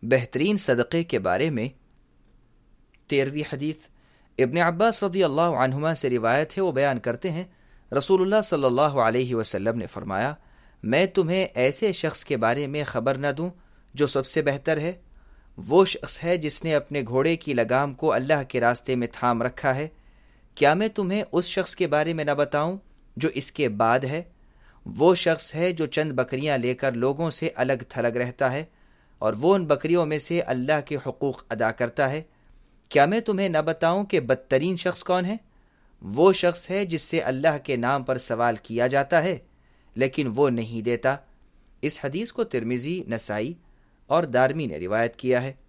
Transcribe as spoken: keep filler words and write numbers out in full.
बेहतरीन सदक़े के बारे में तेरहवीं हदीस इब्न अब्बास रज़ी अल्लाह अन्हुमा से रिवायत है। वो बयान करते हैं, रसूलुल्लाह सल्लल्लाहु अलैहि वसल्लम ने फरमाया, मैं तुम्हें ऐसे शख्स के बारे में खबर न दूं जो सबसे बेहतर है। वो शख्स है जिसने अपने घोड़े की लगाम को अल्लाह के रास्ते में थाम रखा है। क्या मैं तुम्हें उस शख्स के बारे में न बताऊं जो इसके बाद है? वो शख्स है जो चंद बकरियां लेकर लोगों से अलग थलग रहता है और वो उन बकरियों में से अल्लाह के हुकूक अदा करता है। क्या मैं तुम्हें न बताऊं कि बदतरीन शख्स कौन है? वो शख्स है जिससे अल्लाह के नाम पर सवाल किया जाता है लेकिन वो नहीं देता। इस हदीस को तिर्मिज़ी, नसाई और दारमी ने रिवायत किया है।